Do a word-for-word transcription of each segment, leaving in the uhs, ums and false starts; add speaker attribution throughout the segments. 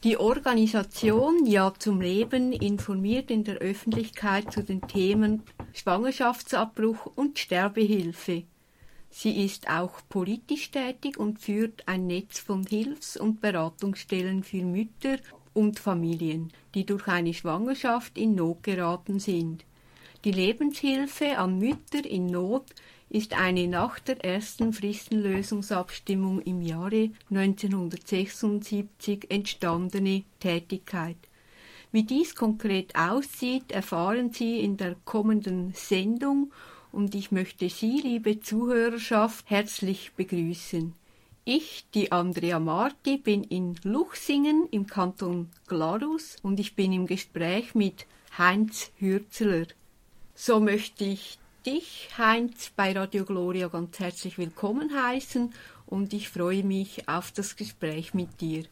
Speaker 1: Die Organisation Ja zum Leben informiert in der Öffentlichkeit zu den Themen Schwangerschaftsabbruch und Sterbehilfe. Sie ist auch politisch tätig und führt ein Netz von Hilfs- und Beratungsstellen für Mütter und Familien, die durch eine Schwangerschaft in Not geraten sind. Die Lebenshilfe an Mütter in Not ist eine nach der ersten Fristenlösungsabstimmung im Jahre neunzehnhundertsechsundsiebzig entstandene Tätigkeit. Wie dies konkret aussieht, erfahren Sie in der kommenden Sendung und ich möchte Sie, liebe Zuhörerschaft, herzlich begrüßen. Ich, die Andrea Marti, bin in Luchsingen im Kanton Glarus und ich bin im Gespräch mit Heinz Hürzeler. So möchte ich dich, Heinz, bei Radio Gloria ganz herzlich willkommen heißen und ich freue mich auf das Gespräch mit dir.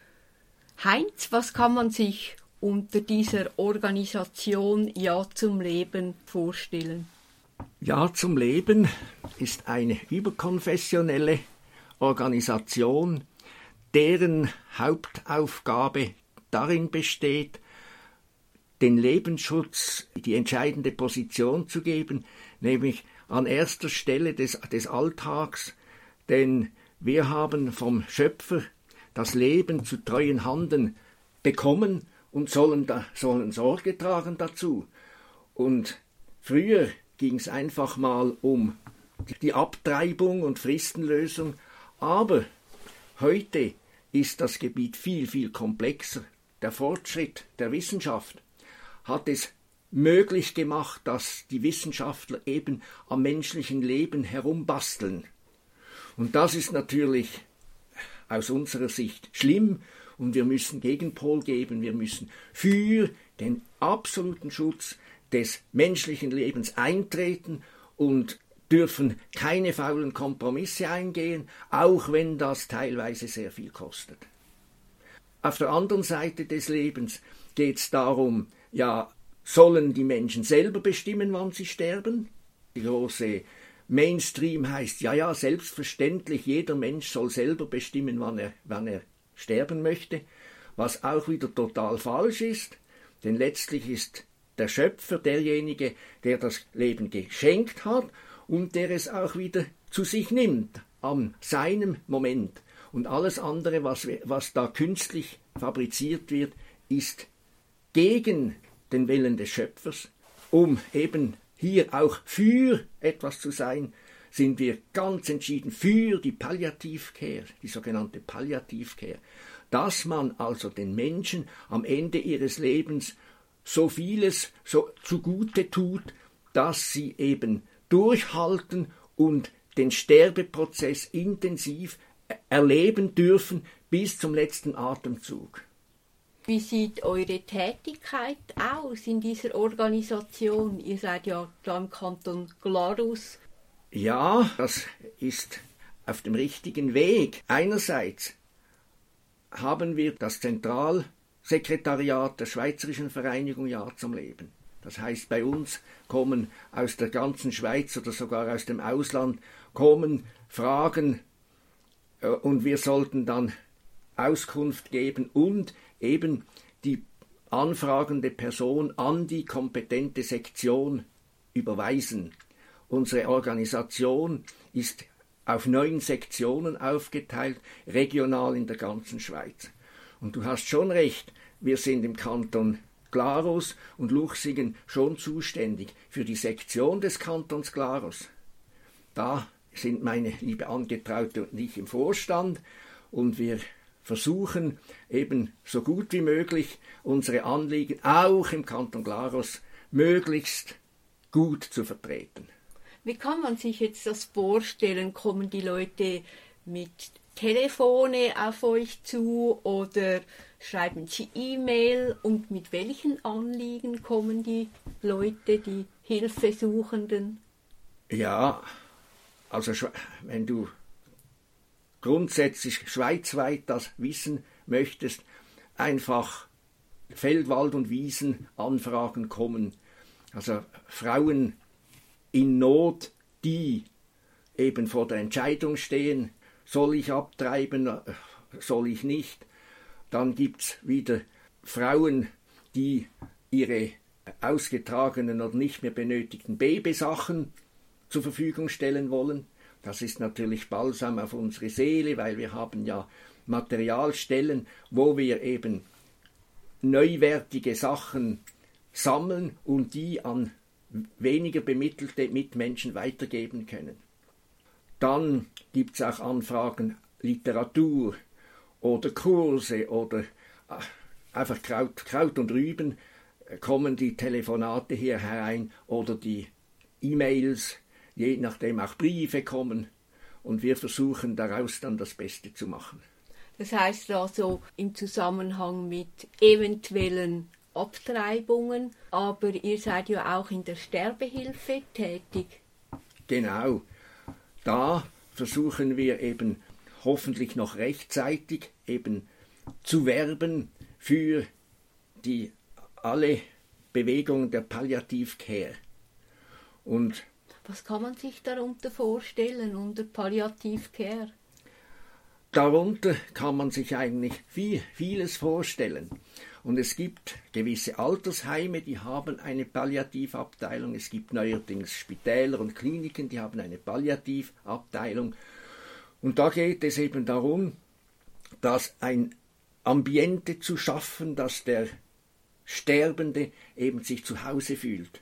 Speaker 1: Heinz, was kann man sich unter dieser Organisation Ja zum Leben vorstellen?
Speaker 2: Ja zum Leben ist eine überkonfessionelle Organisation, deren Hauptaufgabe darin besteht, den Lebensschutz die entscheidende Position zu geben, nämlich an erster Stelle des, des Alltags, denn wir haben vom Schöpfer das Leben zu treuen Handen bekommen und sollen, da, sollen Sorge tragen dazu. Und früher ging es einfach mal um die Abtreibung und Fristenlösung, aber heute ist das Gebiet viel, viel komplexer. Der Fortschritt der Wissenschaft hat es möglich gemacht, dass die Wissenschaftler eben am menschlichen Leben herumbasteln. Und das ist natürlich aus unserer Sicht schlimm und wir müssen Gegenpol geben, wir müssen für den absoluten Schutz des menschlichen Lebens eintreten und dürfen keine faulen Kompromisse eingehen, auch wenn das teilweise sehr viel kostet. Auf der anderen Seite des Lebens geht es darum, ja, sollen die Menschen selber bestimmen, wann sie sterben? Die große Mainstream heißt, ja, ja, selbstverständlich, jeder Mensch soll selber bestimmen, wann er, wann er sterben möchte, was auch wieder total falsch ist, denn letztlich ist der Schöpfer derjenige, der das Leben geschenkt hat und der es auch wieder zu sich nimmt, an seinem Moment. Und alles andere, was, was da künstlich fabriziert wird, ist gegen den Willen des Schöpfers. Um eben hier auch für etwas zu sein, sind wir ganz entschieden für die Palliativcare, die sogenannte Palliativcare, dass man also den Menschen am Ende ihres Lebens so vieles so zugute tut, dass sie eben durchhalten und den Sterbeprozess intensiv erleben dürfen bis zum letzten Atemzug.
Speaker 1: Wie sieht eure Tätigkeit aus in dieser Organisation? Ihr seid ja da im Kanton Glarus.
Speaker 2: Ja, das ist auf dem richtigen Weg. Einerseits haben wir das Zentralsekretariat der Schweizerischen Vereinigung Ja zum Leben. Das heißt, bei uns kommen aus der ganzen Schweiz oder sogar aus dem Ausland kommen Fragen äh, und wir sollten dann Auskunft geben und eben die anfragende Person an die kompetente Sektion überweisen. Unsere Organisation ist auf neun Sektionen aufgeteilt, regional in der ganzen Schweiz. Und du hast schon recht, wir sind im Kanton Glarus und Luchsingen schon zuständig für die Sektion des Kantons Glarus. Da sind meine liebe Angetraute und ich im Vorstand und wir versuchen eben so gut wie möglich unsere Anliegen auch im Kanton Glarus möglichst gut zu vertreten.
Speaker 1: Wie kann man sich jetzt das vorstellen? Kommen die Leute mit Telefone auf euch zu oder schreiben sie E-Mail? Und mit welchen Anliegen kommen die Leute, die Hilfesuchenden?
Speaker 2: Ja, also wenn du grundsätzlich schweizweit das wissen möchtest, einfach Feld-, Wald- und Wiesenanfragen kommen. Also Frauen in Not, die eben vor der Entscheidung stehen, soll ich abtreiben, soll ich nicht. Dann gibt es wieder Frauen, die ihre ausgetragenen oder nicht mehr benötigten Babysachen zur Verfügung stellen wollen. Das ist natürlich Balsam auf unsere Seele, weil wir haben ja Materialstellen, wo wir eben neuwertige Sachen sammeln und die an weniger bemittelte Mitmenschen weitergeben können. Dann gibt es auch Anfragen Literatur oder Kurse oder einfach Kraut, Kraut und Rüben, kommen die Telefonate hier herein oder die E-Mails, je nachdem auch Briefe kommen, und wir versuchen daraus dann das Beste zu machen.
Speaker 1: Das heißt also im Zusammenhang mit eventuellen Abtreibungen, aber ihr seid ja auch in der Sterbehilfe tätig.
Speaker 2: Genau, da versuchen wir eben hoffentlich noch rechtzeitig eben zu werben für die alle Bewegungen der Palliativ-Care. Und
Speaker 1: was kann man sich darunter vorstellen, unter Palliativ-Care?
Speaker 2: Darunter kann man sich eigentlich viel, vieles vorstellen. Und es gibt gewisse Altersheime, die haben eine Palliativabteilung. Es gibt neuerdings Spitäler und Kliniken, die haben eine Palliativabteilung. Und da geht es eben darum, dass ein Ambiente zu schaffen, dass der Sterbende eben sich zu Hause fühlt.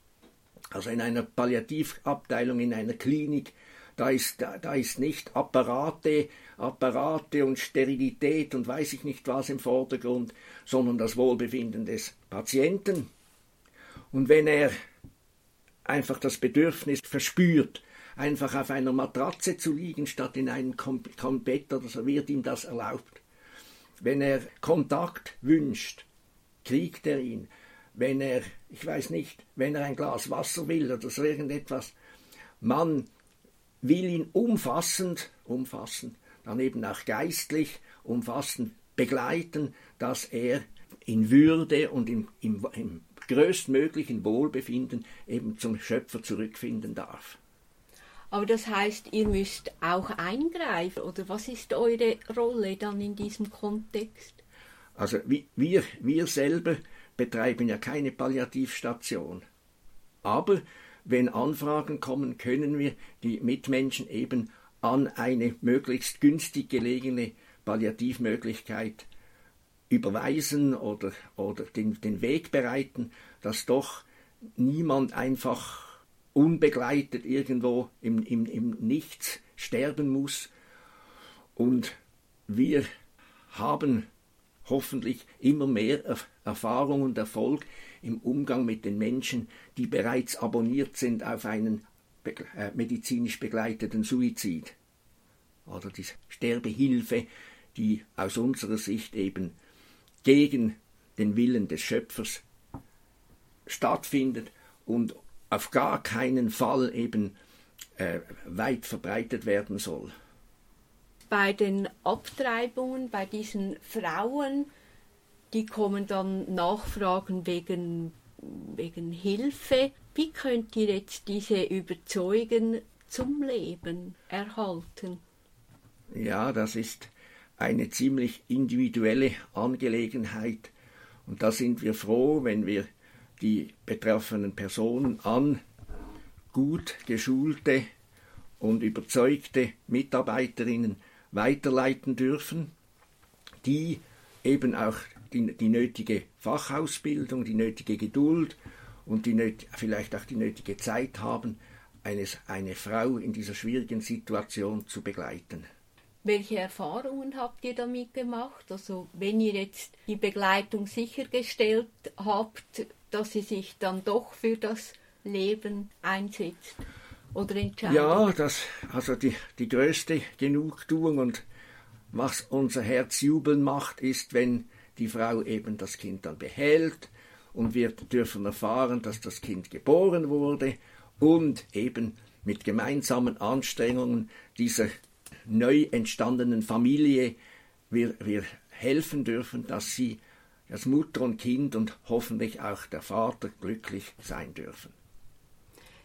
Speaker 2: Also in einer Palliativabteilung, in einer Klinik, da ist, da, da ist nicht Apparate, Apparate und Sterilität und weiß ich nicht was im Vordergrund, sondern das Wohlbefinden des Patienten. Und wenn er einfach das Bedürfnis verspürt, einfach auf einer Matratze zu liegen, statt in einem Bett oder so, wird ihm das erlaubt. Wenn er Kontakt wünscht, kriegt er ihn. Wenn er, ich weiß nicht, wenn er ein Glas Wasser will oder so irgendetwas, man will ihn umfassend, umfassend, dann eben auch geistlich umfassend begleiten, dass er in Würde und im, im, im größtmöglichen Wohlbefinden eben zum Schöpfer zurückfinden darf.
Speaker 1: Aber das heißt, ihr müsst auch eingreifen, oder was ist eure Rolle dann in diesem Kontext?
Speaker 2: Also wir, wir selber betreiben ja keine Palliativstation. Aber wenn Anfragen kommen, können wir die Mitmenschen eben an eine möglichst günstig gelegene Palliativmöglichkeit überweisen oder, oder den, den Weg bereiten, dass doch niemand einfach unbegleitet irgendwo im, im, im Nichts sterben muss. Und wir haben hoffentlich immer mehr Erfahrung und Erfolg im Umgang mit den Menschen, die bereits abonniert sind auf einen äh, medizinisch begleiteten Suizid oder die Sterbehilfe, die aus unserer Sicht eben gegen den Willen des Schöpfers stattfindet und auf gar keinen Fall eben äh, weit verbreitet werden soll.
Speaker 1: Bei den Abtreibungen, bei diesen Frauen, die kommen dann nachfragen wegen, wegen Hilfe. Wie könnt ihr jetzt diese überzeugen, zum Leben erhalten?
Speaker 2: Ja, das ist eine ziemlich individuelle Angelegenheit. Und da sind wir froh, wenn wir die betroffenen Personen an gut geschulte und überzeugte Mitarbeiterinnen weiterleiten dürfen, die eben auch die, die nötige Fachausbildung, die nötige Geduld und die nöt, vielleicht auch die nötige Zeit haben, eines, eine Frau in dieser schwierigen Situation zu begleiten.
Speaker 1: Welche Erfahrungen habt ihr damit gemacht? Also wenn ihr jetzt die Begleitung sichergestellt habt, dass sie sich dann doch für das Leben einsetzt oder entscheidet?
Speaker 2: Ja, das, also die, die größte Genugtuung und was unser Herz jubeln macht, ist, wenn die Frau eben das Kind dann behält und wir dürfen erfahren, dass das Kind geboren wurde und eben mit gemeinsamen Anstrengungen dieser neu entstandenen Familie wir, wir helfen dürfen, dass sie als Mutter und Kind und hoffentlich auch der Vater glücklich sein dürfen.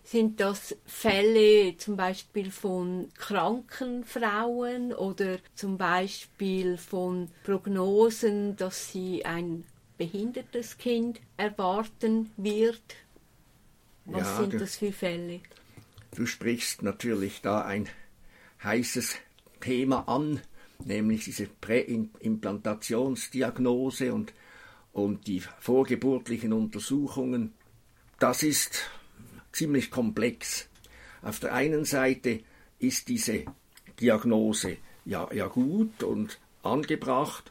Speaker 1: Sind das Fälle zum Beispiel von kranken Frauen oder zum Beispiel von Prognosen, dass sie ein behindertes Kind erwarten wird? Was
Speaker 2: ja,
Speaker 1: sind
Speaker 2: du,
Speaker 1: das für Fälle?
Speaker 2: Du sprichst natürlich da ein heißes Thema an, nämlich diese Präimplantationsdiagnose und, und die vorgeburtlichen Untersuchungen. Das ist ziemlich komplex. Auf der einen Seite ist diese Diagnose ja, ja gut und angebracht.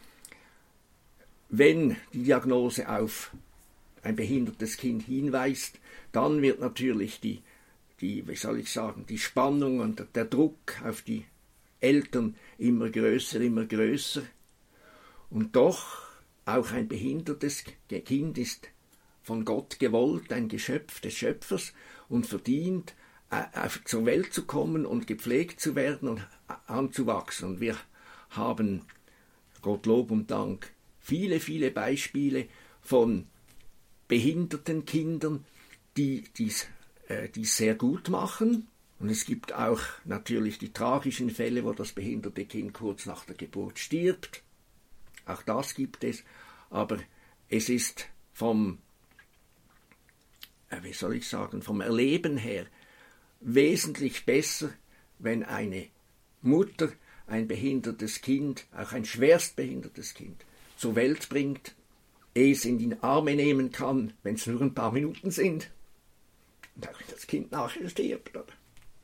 Speaker 2: Wenn die Diagnose auf ein behindertes Kind hinweist, dann wird natürlich die, die, wie soll ich sagen, die Spannung und der Druck auf die Eltern immer größer, immer größer. Und doch, auch ein behindertes Kind ist von Gott gewollt, ein Geschöpf des Schöpfers und verdient, äh, zur Welt zu kommen und gepflegt zu werden und anzuwachsen. Und wir haben, Gott Lob und Dank, viele, viele Beispiele von behinderten Kindern, die dies, äh, dies sehr gut machen. Und es gibt auch natürlich die tragischen Fälle, wo das behinderte Kind kurz nach der Geburt stirbt. Auch das gibt es. Aber es ist vom wie soll ich sagen, vom Erleben her wesentlich besser, wenn eine Mutter ein behindertes Kind, auch ein schwerstbehindertes Kind, zur Welt bringt, es in die Arme nehmen kann, wenn es nur ein paar Minuten sind, und auch das Kind nachher stirbt. Oder?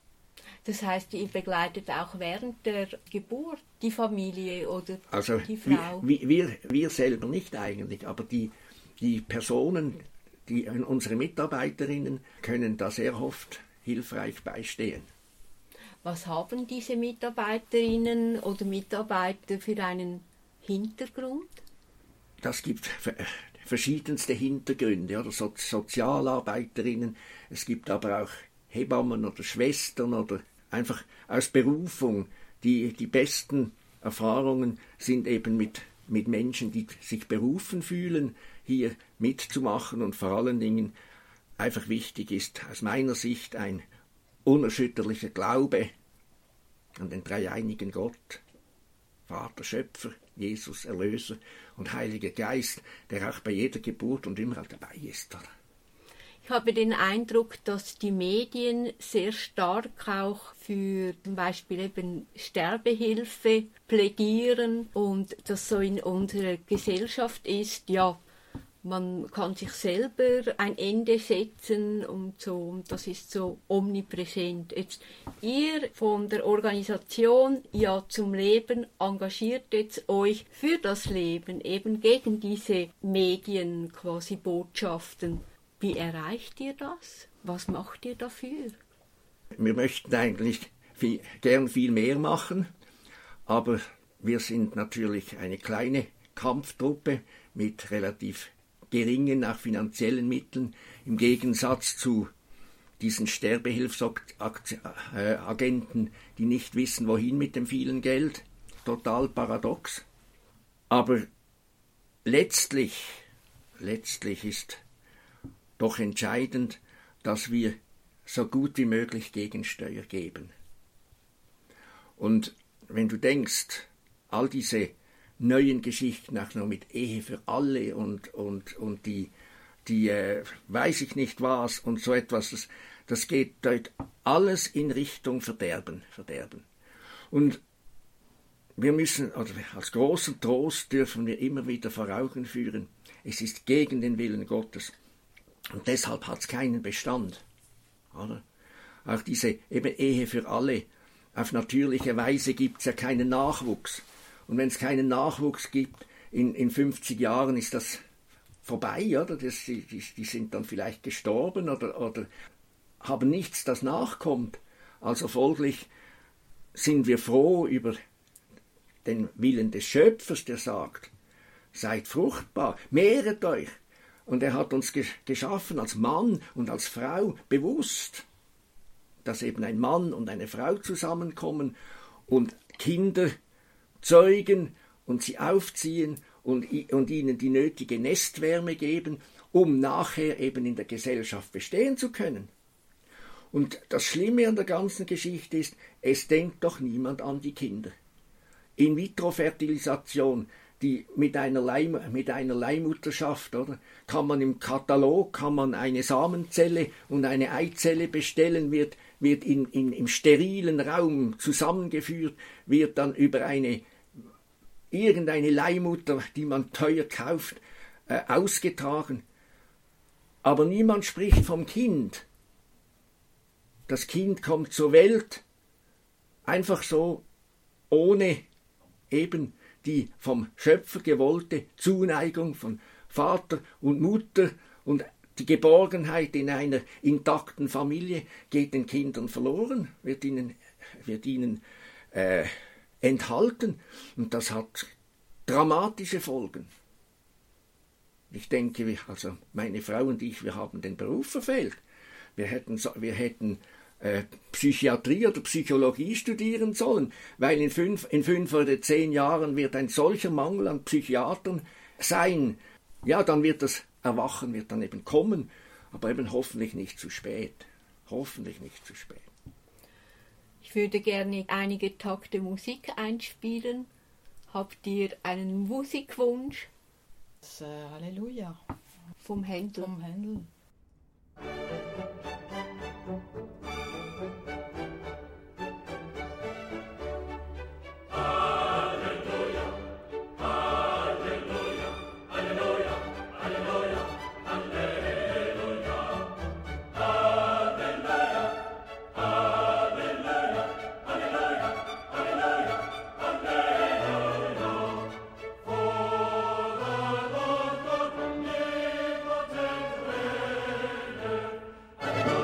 Speaker 1: Das heißt, ihr begleitet auch während der Geburt die Familie oder
Speaker 2: also
Speaker 1: die Frau?
Speaker 2: Wir, wir, wir selber nicht eigentlich, aber die, die Personen, Die, unsere Mitarbeiterinnen können da sehr oft hilfreich beistehen.
Speaker 1: Was haben diese Mitarbeiterinnen oder Mitarbeiter für einen Hintergrund?
Speaker 2: Das gibt verschiedenste Hintergründe, oder so, Sozialarbeiterinnen, es gibt aber auch Hebammen oder Schwestern oder einfach aus Berufung. Die, die besten Erfahrungen sind eben mit, mit Menschen, die sich berufen fühlen, hier mitzumachen, und vor allen Dingen einfach wichtig ist aus meiner Sicht ein unerschütterlicher Glaube an den dreieinigen Gott, Vater, Schöpfer, Jesus, Erlöser und Heiliger Geist, der auch bei jeder Geburt und immer dabei ist. Oder?
Speaker 1: Ich habe den Eindruck, dass die Medien sehr stark auch für zum Beispiel eben Sterbehilfe plädieren und das so in unserer Gesellschaft ist, ja, man kann sich selber ein Ende setzen und so, und das ist so omnipräsent. Jetzt, ihr von der Organisation Ja zum Leben engagiert jetzt euch für das Leben, eben gegen diese Medien, quasi Botschaften. Wie erreicht ihr das? Was macht ihr dafür?
Speaker 2: Wir möchten eigentlich viel, gern viel mehr machen, aber wir sind natürlich eine kleine Kampftruppe mit relativ geringen, auch finanziellen Mitteln, im Gegensatz zu diesen Sterbehilfsagenten, die nicht wissen, wohin mit dem vielen Geld. Total paradox. Aber letztlich, letztlich ist doch entscheidend, dass wir so gut wie möglich Gegensteuer geben. Und wenn du denkst, all diese neuen Geschichten, auch noch mit Ehe für alle und, und, und die, die äh, weiß ich nicht was und so etwas, das, das geht dort alles in Richtung Verderben, Verderben. Und wir müssen, also als großen Trost dürfen wir immer wieder vor Augen führen, es ist gegen den Willen Gottes. Und deshalb hat es keinen Bestand. Oder? Auch diese eben Ehe für alle, auf natürliche Weise gibt es ja keinen Nachwuchs. Und wenn es keinen Nachwuchs gibt, in, in fünfzig Jahren ist das vorbei, oder? Das, die, die sind dann vielleicht gestorben oder, oder haben nichts, das nachkommt. Also folglich sind wir froh über den Willen des Schöpfers, der sagt, seid fruchtbar, mehret euch. Und er hat uns geschaffen als Mann und als Frau bewusst, dass eben ein Mann und eine Frau zusammenkommen und Kinder zeugen und sie aufziehen und, und ihnen die nötige Nestwärme geben, um nachher eben in der Gesellschaft bestehen zu können. Und das Schlimme an der ganzen Geschichte ist, es denkt doch niemand an die Kinder. In-vitro-Fertilisation, die mit einer, Leih, mit einer Leihmutterschaft, oder, kann man im Katalog, kann man eine Samenzelle und eine Eizelle bestellen, wird, wird in, in, im sterilen Raum zusammengeführt, wird dann über eine irgendeine Leihmutter, die man teuer kauft, äh, ausgetragen. Aber niemand spricht vom Kind. Das Kind kommt zur Welt, einfach so, ohne eben die vom Schöpfer gewollte Zuneigung von Vater und Mutter und die Geborgenheit in einer intakten Familie geht den Kindern verloren, wird ihnen, wird ihnen äh, enthalten. Und das hat dramatische Folgen. Ich denke, also meine Frau und ich, wir haben den Beruf verfehlt. Wir hätten, wir hätten äh, Psychiatrie oder Psychologie studieren sollen, weil in fünf, in fünf oder zehn Jahren wird ein solcher Mangel an Psychiatern sein. Ja, dann wird das Erwachen wird dann eben kommen, aber eben hoffentlich nicht zu spät. Hoffentlich nicht zu spät.
Speaker 1: Ich würde gerne einige Takte Musik einspielen. Habt ihr einen Musikwunsch?
Speaker 3: Das, äh, Halleluja.
Speaker 1: Vom Händel.
Speaker 3: Vom Händel.
Speaker 4: Alleluia,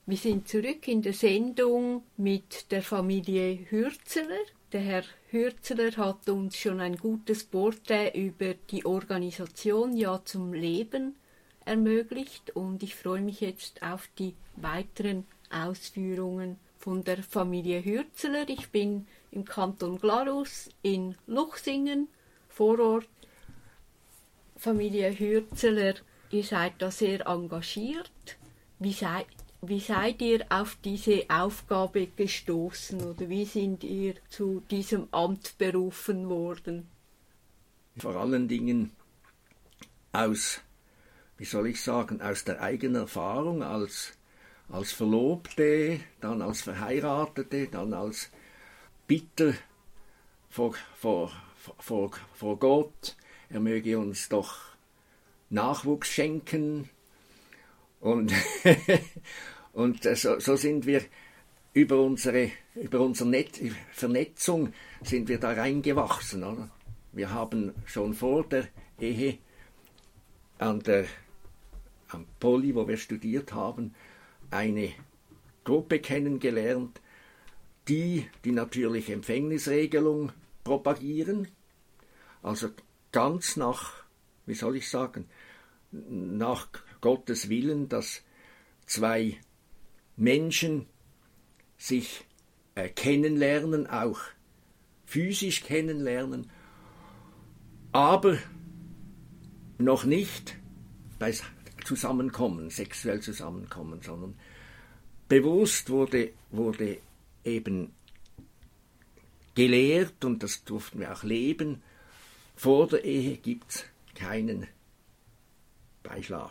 Speaker 1: Wir sind zurück in der Sendung mit der Familie Hürzeler. Der Herr Hürzeler hat uns schon ein gutes Porträt über die Organisation Ja zum Leben ermöglicht und ich freue mich jetzt auf die weiteren Ausführungen von der Familie Hürzeler. Ich bin im Kanton Glarus in Luchsingen vor Ort. Familie Hürzeler, ihr seid da sehr engagiert. Wie seid, wie seid ihr auf diese Aufgabe gestoßen oder wie sind ihr zu diesem Amt berufen worden?
Speaker 2: Vor allen Dingen aus, wie soll ich sagen, aus der eigenen Erfahrung als, als Verlobte, dann als Verheiratete, dann als Bitter vor, vor, vor, vor Gott, er möge uns doch Nachwuchs schenken. Und, und so, so sind wir über unsere, über unsere Net Vernetzung sind wir da reingewachsen. Oder? Wir haben schon vor der Ehe an der am Poly, wo wir studiert haben, eine Gruppe kennengelernt, die die natürliche Empfängnisregelung propagieren, also ganz nach, wie soll ich sagen, nach Gottes Willen, dass zwei Menschen sich äh, kennenlernen, auch physisch kennenlernen, aber noch nicht bei Zusammenkommen, sexuell zusammenkommen, sondern bewusst wurde, wurde eben gelehrt, und das durften wir auch leben, vor der Ehe gibt es keinen Beischlaf.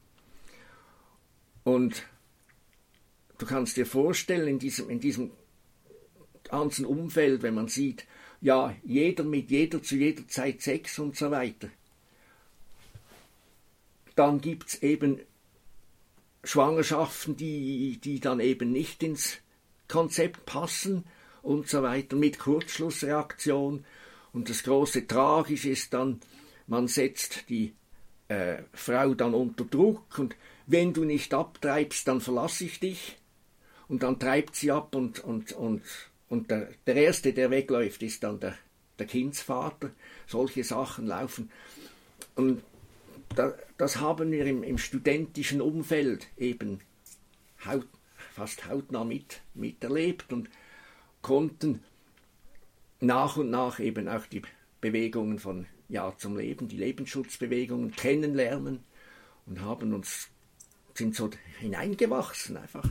Speaker 2: Und du kannst dir vorstellen, in diesem, in diesem ganzen Umfeld, wenn man sieht, ja, jeder mit jeder zu jeder Zeit Sex und so weiter, dann gibt es eben Schwangerschaften, die, die dann eben nicht ins Konzept passen und so weiter, mit Kurzschlussreaktion. Und das große Tragische ist dann, man setzt die äh, Frau dann unter Druck und wenn du nicht abtreibst, dann verlasse ich dich. Und dann treibt sie ab und, und, und, und der, der Erste, der wegläuft, ist dann der, der Kindsvater. Solche Sachen laufen. Und da, das haben wir im, im studentischen Umfeld eben haut, fast hautnah mit, miterlebt und konnten nach und nach eben auch die Bewegungen von Ja zum Leben, die Lebensschutzbewegungen kennenlernen und haben uns, sind so hineingewachsen einfach.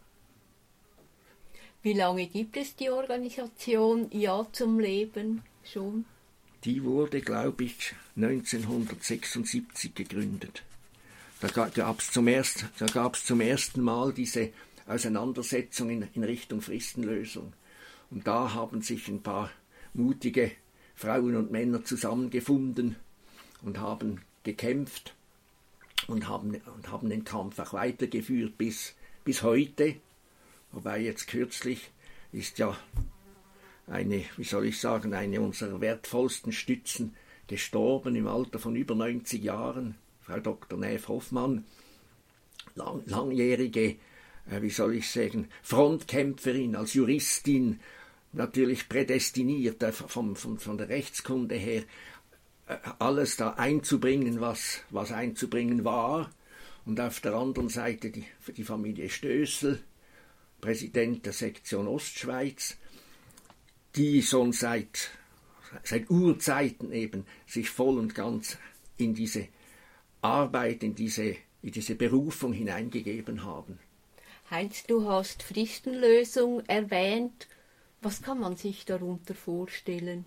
Speaker 1: Wie lange gibt es die Organisation Ja zum Leben schon?
Speaker 2: Die wurde, glaube ich, neunzehnhundertsechsundsiebzig gegründet. Da gab es zum, erst, da gab's zum ersten Mal diese Auseinandersetzung in, in Richtung Fristenlösung. Und da haben sich ein paar mutige Frauen und Männer zusammengefunden und haben gekämpft und haben, und haben den Kampf auch weitergeführt bis, bis heute. Wobei jetzt kürzlich ist ja eine, wie soll ich sagen, eine unserer wertvollsten Stützen gestorben im Alter von über neunzig Jahren, Frau Doktor Näf Hoffmann, lang, langjährige, äh, wie soll ich sagen, Frontkämpferin als Juristin, natürlich prädestiniert äh, vom, vom, von der Rechtskunde her, äh, alles da einzubringen, was, was einzubringen war. Und auf der anderen Seite die, die Familie Stößel, Präsident der Sektion Ostschweiz, die schon seit, seit Urzeiten eben sich voll und ganz in diese Arbeit, in diese, in diese Berufung hineingegeben haben.
Speaker 1: Heinz, du hast Fristenlösung erwähnt. Was kann man sich darunter vorstellen?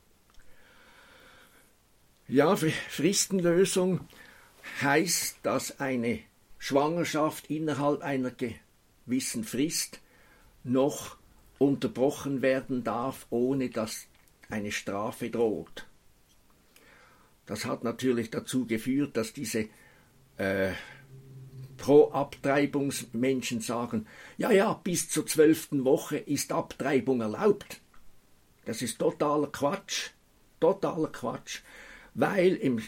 Speaker 2: Ja, Fristenlösung heißt, dass eine Schwangerschaft innerhalb einer gewissen Frist noch unterbrochen werden darf, ohne dass eine Strafe droht. Das hat natürlich dazu geführt, dass diese äh, Pro-Abtreibungsmenschen sagen, ja, ja, bis zur zwölften Woche ist Abtreibung erlaubt. Das ist totaler Quatsch, totaler Quatsch, weil im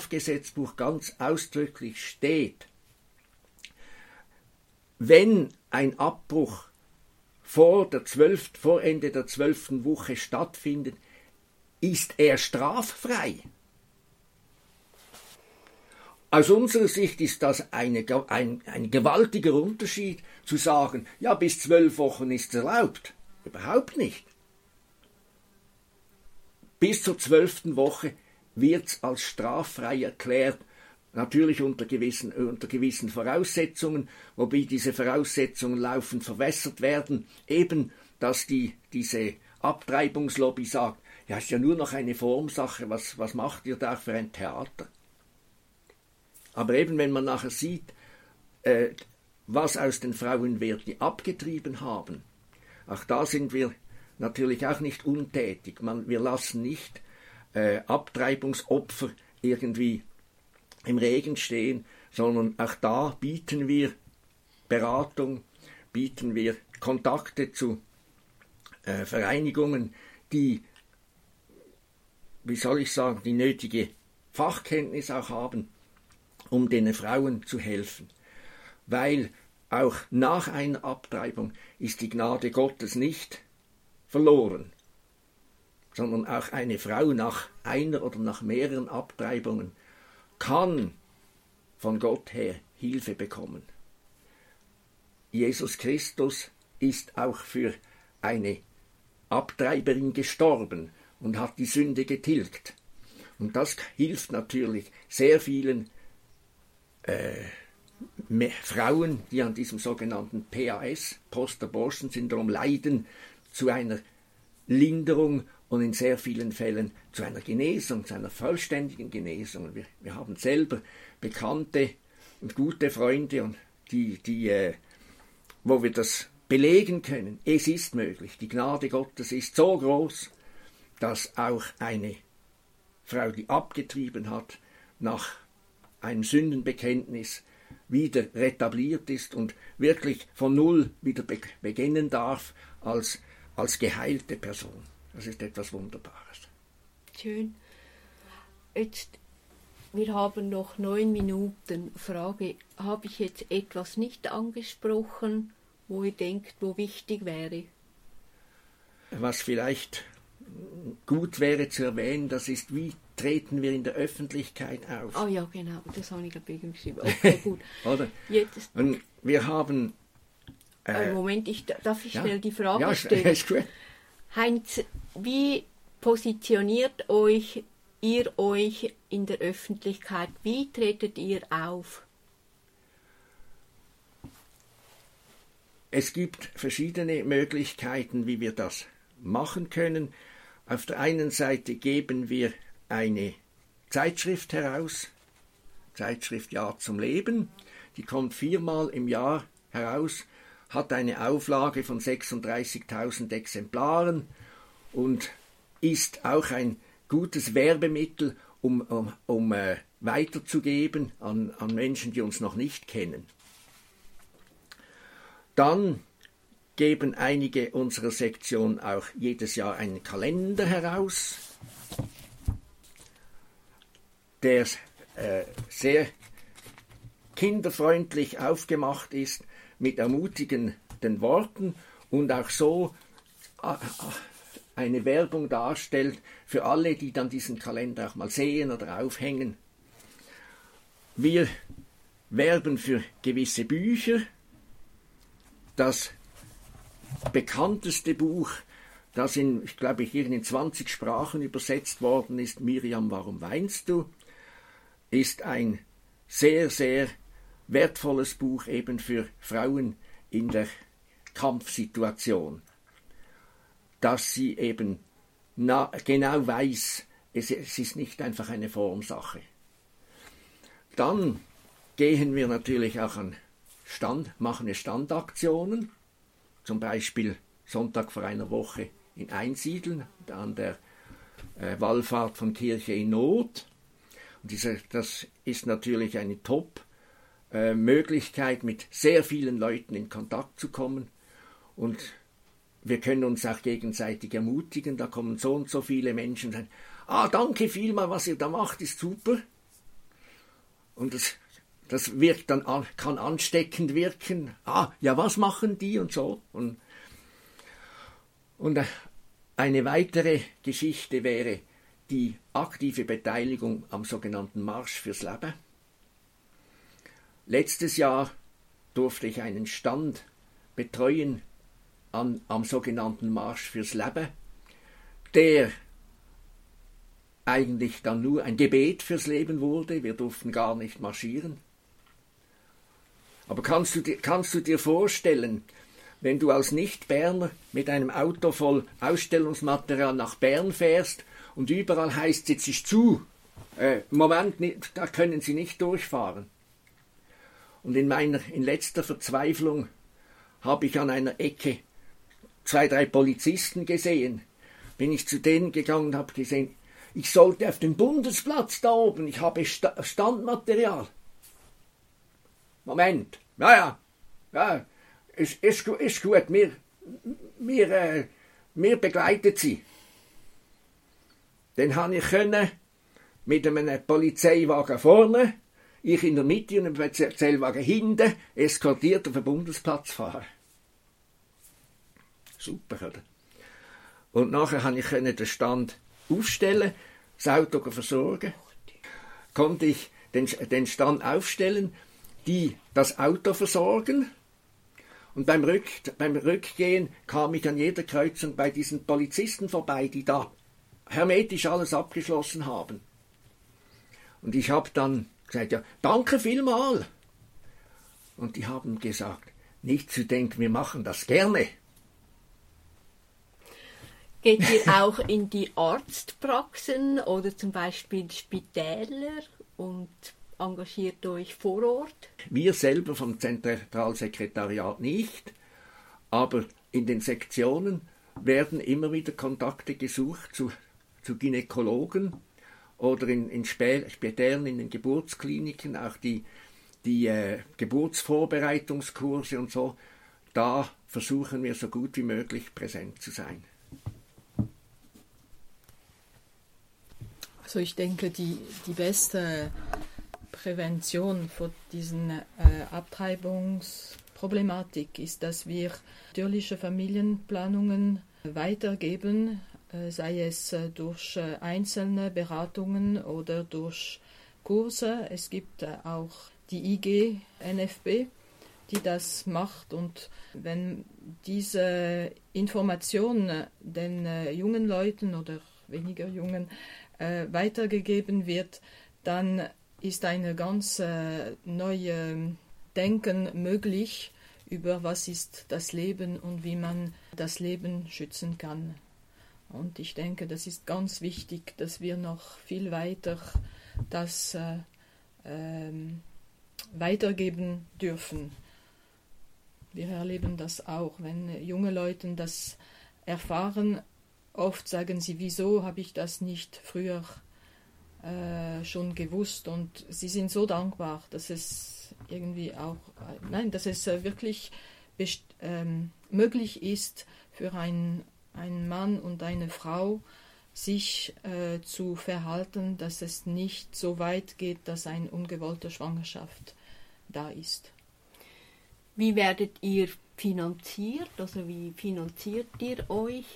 Speaker 2: Strafgesetzbuch ganz ausdrücklich steht, wenn ein Abbruch vor, der zwölften, vor Ende der zwölften Woche stattfindet, ist er straffrei. Aus unserer Sicht ist das eine, ein, ein gewaltiger Unterschied, zu sagen, ja, bis zwölf Wochen ist es erlaubt. Überhaupt nicht. Bis zur zwölften Woche wird es als straffrei erklärt, natürlich unter gewissen, unter gewissen Voraussetzungen, wobei diese Voraussetzungen laufend verwässert werden, eben, dass die, diese Abtreibungslobby sagt, ja, ist ja nur noch eine Formsache, was, was macht ihr da für ein Theater? Aber eben, wenn man nachher sieht, äh, was aus den Frauen wird, die abgetrieben haben, auch da sind wir natürlich auch nicht untätig. Man, wir lassen nicht äh, Abtreibungsopfer irgendwie im Regen stehen, sondern auch da bieten wir Beratung, bieten wir Kontakte zu äh, Vereinigungen, die, wie soll ich sagen, die nötige Fachkenntnis auch haben, um den Frauen zu helfen. Weil auch nach einer Abtreibung ist die Gnade Gottes nicht verloren, sondern auch eine Frau nach einer oder nach mehreren Abtreibungen kann von Gott her Hilfe bekommen. Jesus Christus ist auch für eine Abtreiberin gestorben und hat die Sünde getilgt. Und das hilft natürlich sehr vielen äh, Frauen, die an diesem sogenannten P A S, Post-Abortion-Syndrom, leiden, zu einer Linderung und in sehr vielen Fällen zu einer Genesung, zu einer vollständigen Genesung. Wir, wir haben selber Bekannte und gute Freunde, und die, die, äh, wo wir das belegen können. Es ist möglich. Die Gnade Gottes ist so groß, dass auch eine Frau, die abgetrieben hat, nach einem Sündenbekenntnis wieder retabliert ist und wirklich von Null wieder be- beginnen darf als, als geheilte Person. Das ist etwas Wunderbares.
Speaker 1: Schön. Jetzt, wir haben noch neun Minuten. Frage, habe ich jetzt etwas nicht angesprochen, wo ihr denkt, wo wichtig wäre?
Speaker 2: Was vielleicht gut wäre zu erwähnen, das ist, wie treten wir in der Öffentlichkeit auf.
Speaker 1: Ah ja, genau, das habe ich gerade geschrieben. Okay, gut.
Speaker 2: Oder?
Speaker 1: Jetzt,
Speaker 2: Und wir haben...
Speaker 1: Äh, Moment, ich, darf ich
Speaker 2: ja,
Speaker 1: schnell die Frage
Speaker 2: ja,
Speaker 1: stellen?
Speaker 2: Ist gut.
Speaker 1: Heinz, wie positioniert euch ihr euch in der Öffentlichkeit? Wie tretet ihr auf?
Speaker 2: Es gibt verschiedene Möglichkeiten, wie wir das machen können. Auf der einen Seite geben wir eine Zeitschrift heraus, Zeitschrift Ja zum Leben. Die kommt viermal im Jahr heraus, hat eine Auflage von sechsunddreißigtausend Exemplaren und ist auch ein gutes Werbemittel, um, um, um äh, weiterzugeben an, an Menschen, die uns noch nicht kennen. Dann geben einige unserer Sektionen auch jedes Jahr einen Kalender heraus, der äh, sehr kinderfreundlich aufgemacht ist, mit ermutigenden Worten und auch so äh, eine Werbung darstellt für alle, die dann diesen Kalender auch mal sehen oder aufhängen. Wir werben für gewisse Bücher. Das bekannteste Buch, das in, ich glaube, hier in zwanzig Sprachen übersetzt worden ist, Miriam, warum weinst du?, ist ein sehr, sehr wertvolles Buch eben für Frauen in der Kampfsituation, dass sie eben na, genau weiß, es, es ist nicht einfach eine Formsache. Dann gehen wir natürlich auch an Stand, machen wir Standaktionen, zum Beispiel Sonntag vor einer Woche in Einsiedeln, an der äh, Wallfahrt von Kirche in Not. Und diese, das ist natürlich eine Top-Möglichkeit, äh, mit sehr vielen Leuten in Kontakt zu kommen. Und wir können uns auch gegenseitig ermutigen. Da kommen so und so viele Menschen und sagen, ah, danke vielmal, was ihr da macht, ist super. Und das das wirkt dann, kann ansteckend wirken. Ah, ja, was machen die und so. Und, und eine weitere Geschichte wäre die aktive Beteiligung am sogenannten Marsch fürs Leben. Letztes Jahr durfte ich einen Stand betreuen an, am sogenannten Marsch fürs Leben, der eigentlich dann nur ein Gebet fürs Leben wurde. Wir durften gar nicht marschieren. Aber kannst du dir, kannst du dir vorstellen, wenn du als Nicht-Berner mit einem Auto voll Ausstellungsmaterial nach Bern fährst und überall heißt, jetzt ist zu, äh, Moment, da können Sie nicht durchfahren. Und in meiner, in letzter Verzweiflung habe ich an einer Ecke zwei, drei Polizisten gesehen. Bin ich zu denen gegangen und habe gesehen, ich sollte auf den Bundesplatz da oben, ich habe Sta- Standmaterial. Moment, naja, ja, ist, ist, ist gut, mir, mir, äh, mir begleitet sie. Dann habe ich können mit einem Polizeiwagen vorne, ich in der Mitte und einem Polizeiwagen hinten, eskortiert auf den Bundesplatz fahren. Super, oder? Und nachher konnte ich den Stand aufstellen, das Auto versorgen, konnte ich den, den Stand aufstellen, die das Auto versorgen. Und beim, Rück, beim Rückgehen kam ich an jeder Kreuzung bei diesen Polizisten vorbei, die da hermetisch alles abgeschlossen haben. Und ich habe dann gesagt, ja, danke vielmal. Und die haben gesagt, nicht zu denken, wir machen das gerne.
Speaker 1: Geht ihr auch in die Arztpraxen oder zum Beispiel Spitäler und engagiert euch vor Ort?
Speaker 2: Wir selber vom Zentralsekretariat nicht, aber in den Sektionen werden immer wieder Kontakte gesucht zu, zu Gynäkologen oder in, in Spitälern, in den Geburtskliniken, auch die, die äh, Geburtsvorbereitungskurse und so. Da versuchen wir so gut wie möglich präsent zu sein.
Speaker 3: Also ich denke, die, die beste Prävention für diesen äh, Abtreibungsproblematik ist, dass wir natürliche Familienplanungen weitergeben, äh, sei es äh, durch äh, einzelne Beratungen oder durch Kurse. Es gibt äh, auch die I G N F B, die das macht, und wenn diese Information den äh, jungen Leuten oder weniger jungen äh, weitergegeben wird, dann ist eine ganz äh, neue Denken möglich über was ist das Leben und wie man das Leben schützen kann. Und ich denke, das ist ganz wichtig, dass wir noch viel weiter das äh, äh, weitergeben dürfen. Wir erleben das auch, wenn junge Leute das erfahren. Oft sagen sie, wieso habe ich das nicht früher äh, schon gewusst, und sie sind so dankbar, dass es irgendwie auch, äh, nein, dass es äh, wirklich best- ähm, möglich ist für ein, einen Mann und eine Frau, sich äh, zu verhalten, dass es nicht so weit geht, dass eine ungewollte Schwangerschaft da ist.
Speaker 1: Wie werdet ihr finanziert? Also wie finanziert ihr euch?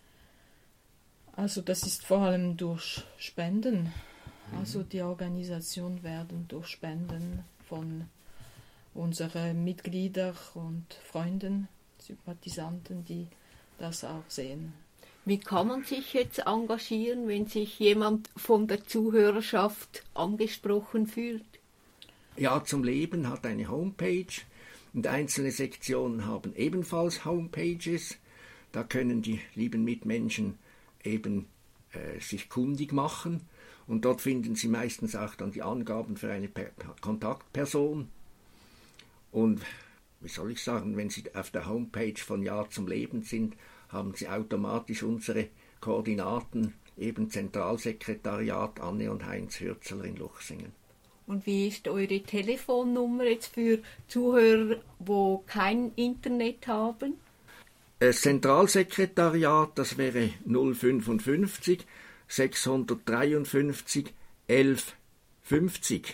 Speaker 3: Also das ist vor allem durch Spenden. Also die Organisationen werden durch Spenden von unseren Mitgliedern und Freunden, Sympathisanten, die das auch sehen.
Speaker 1: Wie kann man sich jetzt engagieren, wenn sich jemand von der Zuhörerschaft angesprochen fühlt?
Speaker 2: Ja zum Leben hat eine Homepage und einzelne Sektionen haben ebenfalls Homepages. Da können die lieben Mitmenschen eben äh, sich kundig machen, und dort finden Sie meistens auch dann die Angaben für eine per- Kontaktperson. Und wie soll ich sagen, wenn Sie auf der Homepage von Ja zum Leben sind, haben Sie automatisch unsere Koordinaten, eben Zentralsekretariat Anne und Heinz Hürzeler in Luchsingen.
Speaker 1: Und wie ist eure Telefonnummer jetzt für Zuhörer, die kein Internet haben?
Speaker 2: Das Zentralsekretariat, das wäre null fünfundfünfzig sechshundertdreiundfünfzig elf fünfzig.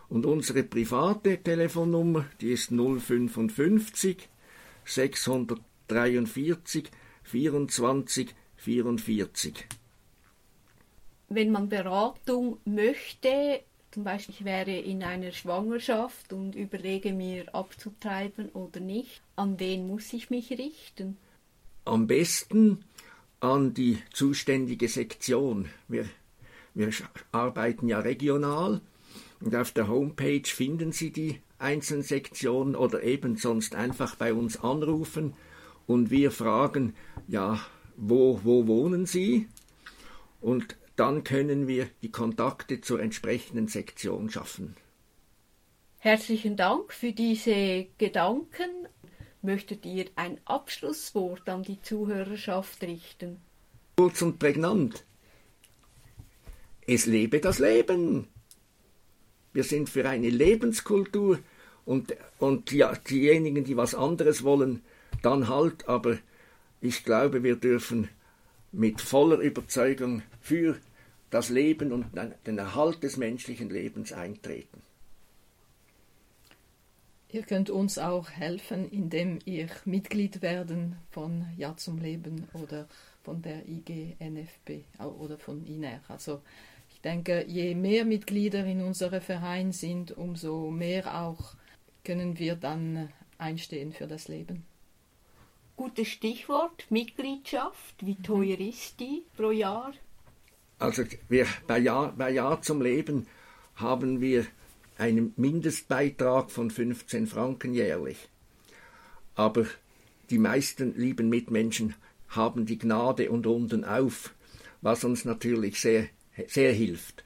Speaker 2: Und unsere private Telefonnummer, die ist null fünfundfünfzig sechshundertdreiundvierzig vierundzwanzig vierundvierzig.
Speaker 1: Wenn man Beratung möchte, zum Beispiel ich wäre in einer Schwangerschaft und überlege mir abzutreiben oder nicht, an wen muss ich mich richten?
Speaker 2: Am besten an die zuständige Sektion. Wir, wir arbeiten ja regional und auf der Homepage finden Sie die einzelnen Sektionen oder eben sonst einfach bei uns anrufen und wir fragen, ja, wo, wo wohnen Sie? Und dann können wir die Kontakte zur entsprechenden Sektion schaffen.
Speaker 1: Herzlichen Dank für diese Gedanken. Möchtet ihr ein Abschlusswort an die Zuhörerschaft richten?
Speaker 2: Kurz und prägnant. Es lebe das Leben. Wir sind für eine Lebenskultur und, und ja, diejenigen, die was anderes wollen, dann halt, aber ich glaube, wir dürfen mit voller Überzeugung für das Leben und den Erhalt des menschlichen Lebens eintreten.
Speaker 3: Ihr könnt uns auch helfen, indem ihr Mitglied werden von Ja zum Leben oder von der I G N F B oder von I N R. Also ich denke, je mehr Mitglieder in unserem Verein sind, umso mehr auch können wir dann einstehen für das Leben.
Speaker 1: Gutes Stichwort, Mitgliedschaft. Wie teuer ist die pro Jahr?
Speaker 2: Also wir, bei, ja, bei Ja zum Leben haben wir einen Mindestbeitrag von fünfzehn Franken jährlich. Aber die meisten lieben Mitmenschen haben die Gnade und runden auf, was uns natürlich sehr, sehr hilft.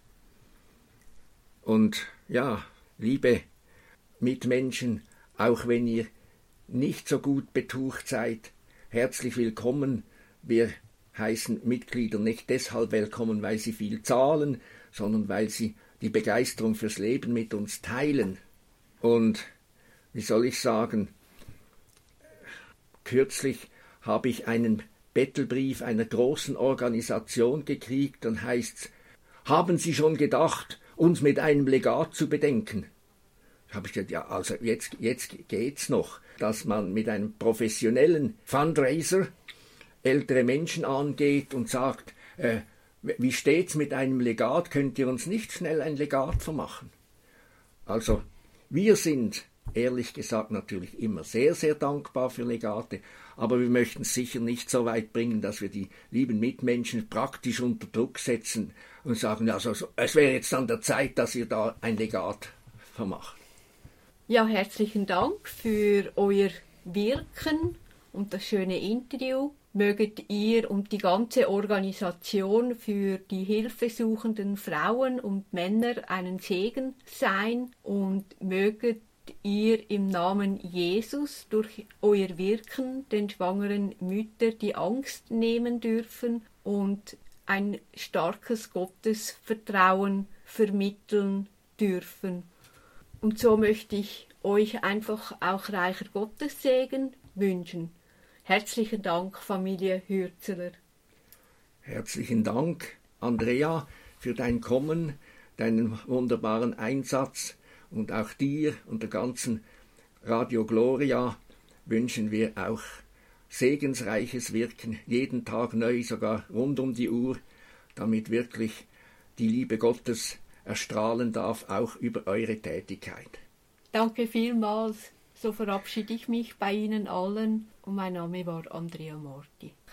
Speaker 2: Und ja, liebe Mitmenschen, auch wenn ihr nicht so gut betucht seid, herzlich willkommen. Wir heißen Mitglieder nicht deshalb willkommen, weil sie viel zahlen, sondern weil sie die Begeisterung fürs Leben mit uns teilen. Und wie soll ich sagen, kürzlich habe ich einen Bettelbrief einer großen Organisation gekriegt, dann heißt's: Haben Sie schon gedacht, uns mit einem Legat zu bedenken? Habe ich gesagt, ja, also jetzt, jetzt geht's noch, dass man mit einem professionellen Fundraiser ältere Menschen angeht und sagt, äh, wie steht's mit einem Legat? Könnt ihr uns nicht schnell ein Legat vermachen? Also, wir sind, ehrlich gesagt, natürlich immer sehr, sehr dankbar für Legate, aber wir möchten es sicher nicht so weit bringen, dass wir die lieben Mitmenschen praktisch unter Druck setzen und sagen, also, es wäre jetzt an der Zeit, dass ihr da ein Legat vermacht.
Speaker 1: Ja, herzlichen Dank für euer Wirken und das schöne Interview. Möget ihr und die ganze Organisation für die hilfesuchenden Frauen und Männer einen Segen sein und möget ihr im Namen Jesus durch euer Wirken den schwangeren Müttern die Angst nehmen dürfen und ein starkes Gottesvertrauen vermitteln dürfen. Und so möchte ich euch einfach auch reicher Gottessegen wünschen. Herzlichen Dank, Familie Hürzeler.
Speaker 2: Herzlichen Dank, Andrea, für dein Kommen, deinen wunderbaren Einsatz und auch dir und der ganzen Radio Gloria wünschen wir auch segensreiches Wirken, jeden Tag neu, sogar rund um die Uhr, damit wirklich die Liebe Gottes erstrahlen darf, auch über eure Tätigkeit.
Speaker 1: Danke vielmals. So verabschiede ich mich bei Ihnen allen und mein Name war Andrea Morti.